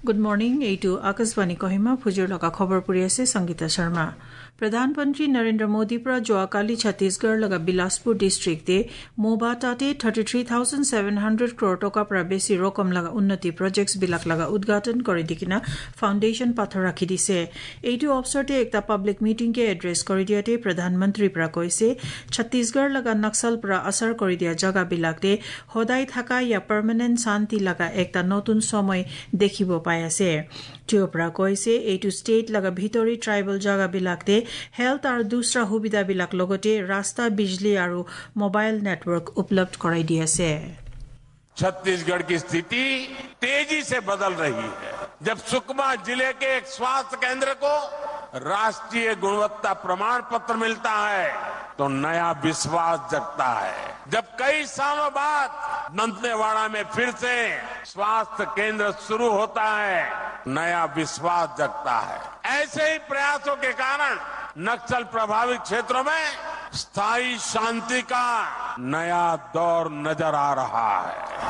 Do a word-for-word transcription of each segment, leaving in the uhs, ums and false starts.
Good morning, এইটো আকাশবাণী কহিমা ফুজুৰ লগা খবৰ পৰি আছে সংগীতা শৰ্মা। प्रधानमंत्री नरेंद्र मोदी पर जोआकाली छत्तीसगढ़ लगा बिलासपुर डिस्ट्रिक्ट दे मोबाटाटे तैंतीस हज़ार सात सौ करोड़ टका पर बेसी रकम लगा उन्नति प्रोजेक्ट्स बिलाक लगा उद्घाटन कर दिकिना फाउंडेशन पाथर राखि दिसे। एटू अवसरते एकता पब्लिक मीटिंग के एड्रेस कर दियाते प्रधानमंत्री पर কৈছে छत्तीसगढ़ लगा नक्सल पर असर कर दिया जगह बिलाक दे होदाई थाका या परमानेंट शांति लगा एकता नतुन समय देखिब पाइ আছে। त्यो पर কৈছে एटू स्टेट लगा भितरी ट्राइबल जगह बिलाक दे हेल्थ और दूसरा सुविधा बिलाक लगते रास्ता बिजली और मोबाइल नेटवर्क उपलब्ध कराई दिया से। छत्तीसगढ़ की स्थिति तेजी से बदल रही है। जब सुकमा जिले के एक स्वास्थ्य केंद्र को राष्ट्रीय गुणवत्ता प्रमाण पत्र मिलता है तो नया विश्वास जगता है। जब कई सालों बाद दंतेवाड़ा में फिर से स्वास्थ्य केंद्र शुरू होता है नया विश्वास जगता है। ऐसे ही प्रयासों के कारण नक्सल प्रभावित क्षेत्रों में स्थायी शांति का नया दौर नजर आ रहा है।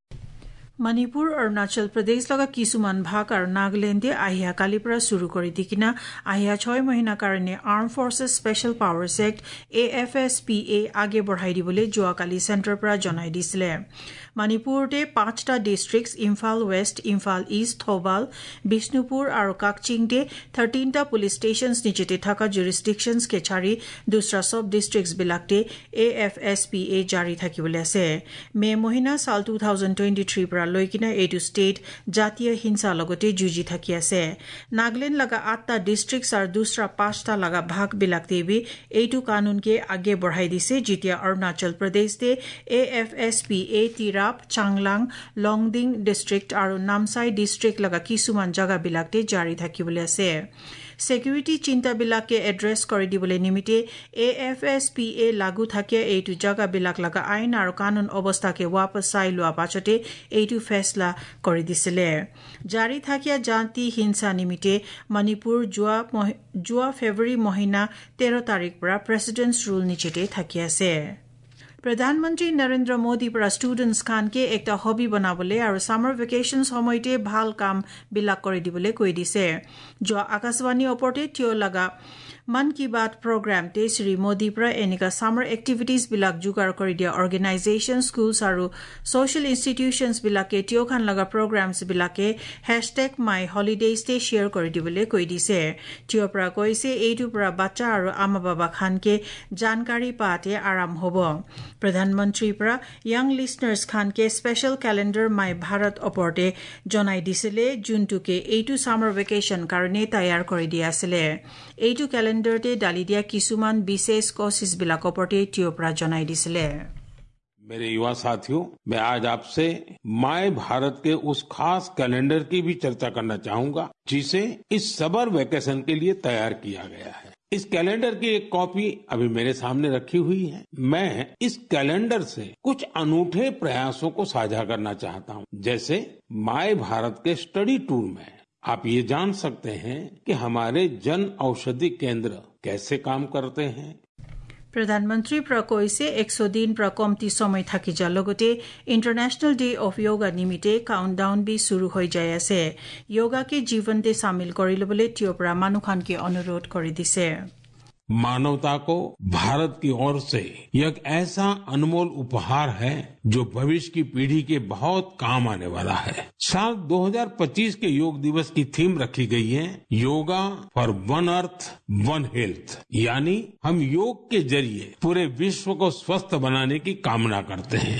मणिपुर अरुणाचल प्रदेश लगा किसुमान भाग और नागालैंडे আহিয়া কালি পৰা শুরু করে দিকিনা আহিয়া ছয় মহিনা কারণে arm forces special powers act A F S P A আগে বঢ়াই দিবলৈ যোৱাকালি সেন্টাৰ পৰা জনাই দিছিলে। মণিপুৰতে পাঁচটা districts Imphal west, Imphal east, Thoubal, Bishnupur আৰু কাকচিংতে তেৰটা পুলিশ স্টেশনস নিচেতে থকা জুৰিসডিকশনস কে ছাড়ি দুসৰা সব ডিস্ট্ৰিক্টস বিলাকতে A F S P A জাৰি থাকিবলৈ আছে। মে মহিনা সাল দুই হাজাৰ তেইছ পৰা লৈকিনা এইটো স্টেট জাতীয় হিংসা লগতে যুঁজি থাকি আছে। নাগালেণ্ড লগা আঠটা ডিস্ট্ৰিক্টস আৰু দুসৰা পাঁচটা লগা ভাগ বিলাক দেবি এইটো কানুনকে আগে বঢ়াই দিছে যেতিয়া অৰুণাচল প্ৰদেশতে A F S P A Tirap, Changlang, Longding district আৰু নামচাই ডিস্ট্ৰিক্ট লগা কিছুমান জাগা বিলাকতে জাৰি থাকিবলৈ আছে। সিকিউৰিটি চিন্তা বিলাকে এড্ৰেছ কৰি দিবলৈ নিমিতে A F S P A লাগু থাকে এইটো জাগা বিলাক লগা আইন আৰু কানুন অৱস্থাকে वापस চাই লোৱা পাছতে এইটো ফেছলা কৰি দিছিলে। জাৰি থাকিয়া জাতি হিংসা নিমিতে মণিপুৰ যোৱা যোৱা ফেব্ৰুৱাৰী মহিনা তেৰ তাৰিখ পৰা প্ৰেসিডেন্টছ ৰুল নিচেতে থাকি আছে। प्रधानमंत्री नरेंद्र मोदी पर स्टूडेंट्स खान के एक हॉबी बनाबले और समर वेकेशन समयते ভাল কাম বিলাক কৰি দিবলে কৈ দিছে। जो आकाशवाणी ओपरते त्यो लगा मन की बात प्रोग्राम ते श्री मोदी पर एनिका समर एक्टिविटीज बिलाक जुगार करि दिया ऑर्गेनाइजेशन स्कूल्स और सोशल इंस्टीट्यूशंस बिलाके त्यो खान लगा प्रोग्राम्स बिलाके हैशटैग माई हॉलिडेज ते शेयर करि दिबले কৈ दिसे। त्यो पर কৈছে এইটো पर बच्चा और आमा बाबा खान के जानकारी पाते आराम होबो। प्रधानमंत्री पर यंग लिसनर्स खान के स्पेशल कैलेंडर माई भारत ओपरते जनाई दिसिले जुनटुके এইটো समर वेकेशन कारणे तैयार करि दिया आছিলে। এইটো कैलेंडरते डाली दिया किसुमान विशेष कोशिश बिलाक ओपरते त्यो पर जनाई दिसिले। मेरे युवा साथियों, मैं आज आपसे माय भारत के उस खास कैलेंडर की भी चर्चा करना चाहूंगा जिसे इस समर वेकेशन के लिए तैयार किया गया है। इस कैलेंडर की एक कॉपी अभी मेरे सामने रखी हुई है। मैं इस कैलेंडर से कुछ अनूठे प्रयासों को साझा करना चाहता हूं। जैसे माय भारत के स्टडी टूर में आप ये जान सकते हैं कि हमारे जन औषधि केंद्र कैसे काम करते हैं। प्रधानमंत्री पर কৈছে একশ দিন पर कमती समय থাকি যা লগতে इंटरनेशनल डे ऑफ योगा निमिते काउंटडाउन भी शुरू हो जाय আছে। योगा के जीवन दे शामिल কৰি লবলৈ त्यो पर मानुखान के अनुरोध কৰি दिसे। मानवता को भारत की ओर से यह एक ऐसा अनमोल उपहार है जो भविष्य की पीढ़ी के बहुत काम आने वाला है। साल दो हज़ार पच्चीस के योग दिवस की थीम रखी गई है yoga for one earth one health, यानी हम योग के जरिए पूरे विश्व को स्वस्थ बनाने की कामना करते हैं।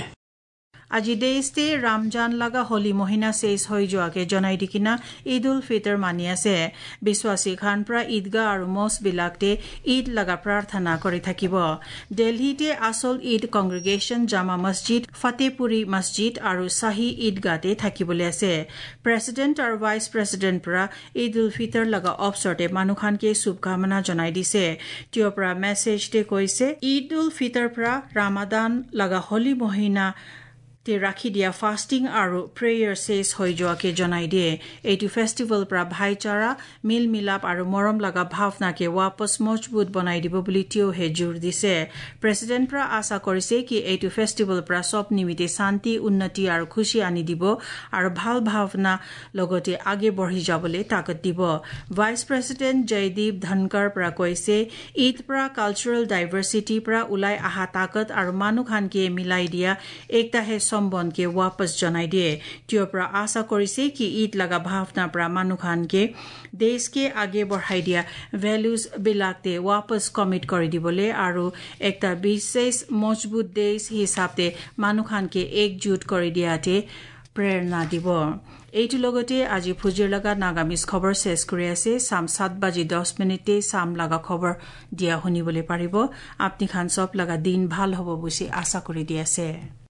আজি দেশতে रमजान लगा होली महीना शेष हो जोआके जनाई दिकिना ईद उल फितर मानी আছে। विश्वासी खान पर ईदगाह और मस्जिद बिलाकते ईद लगा प्रार्थना करि থাকিব। दिल्लीते आसल ईद कॉन्ग्रेगेशन जामा मस्जिद, फतेहपुरी मस्जिद और शाही ईदगाहते থাকিবলৈ আছে। प्रेसिडेंट और वाइस प्रेसिडेंट पर ईद उल फितर लगा अवसरते मानुखान के शुभकामना जनाई दिसे। त्यो पर मेसेजते কৈছে ईद उल फितर पर रमजान लगा होली महीना তে ৰাখি দিয়া ফাষ্টিং আৰু প্ৰেয়াৰ শেষ হৈ যোৱাকে জনাই দিয়ে এইটো ফেষ্টিভেল পৰা ভাইচাৰা মিল মিলাপ আৰু মৰম লগা ভাৱনাকে ৱাপছ মজবুত বনাই দিব বুলি তেওঁ হে জোৰ দিছে প্ৰেসিডেন্ট পৰা আশা কৰিছে কি এইটো ফেষ্টিভেল পৰা সব নিমিতে শান্তি উন্নতি আৰু খুশি আনি দিব আৰু ভাল ভাৱনা লগতে আগে বঢ়ি যাবলৈ তাকত দিব ভাইস প্ৰেসিডেন্ট জয়দীপ ধনকৰ পৰা কৈছে ঈদ পৰা কালচাৰেল ডাইভাৰ্চিটি পৰা উলাই আহা তাকত আৰু মানুহখানকে মিলাই দিয়া একতাহে সম্বন্ধকে वापस জনাই দিয়ে তেওঁৰ পৰা আশা কৰিছে কি ঈদ লগা ভাৱনা পৰা মানুহখানকে দেশকে আগে বঢ়াই দিয়া ভ্যালুজ বিলাকতে वापस কমিট কৰি দিবলৈ আৰু একটা বিশেষ মজবুত দেশ হিচাপে মানুহখানকে একজুট কৰি দিয়াতে প্ৰেৰণা দিব এইটো লগতে আজি ফুজিৰ লগা নাগামিজ খবৰ শেষ কৰি আছে সাম সাত বাজি দহ মিনিটে সাম লগা খবৰ দিয়া শুনিবলৈ পাৰিব আপনি খান সব লগা দিন ভাল হ'ব বুলি আশা কৰি দি আছে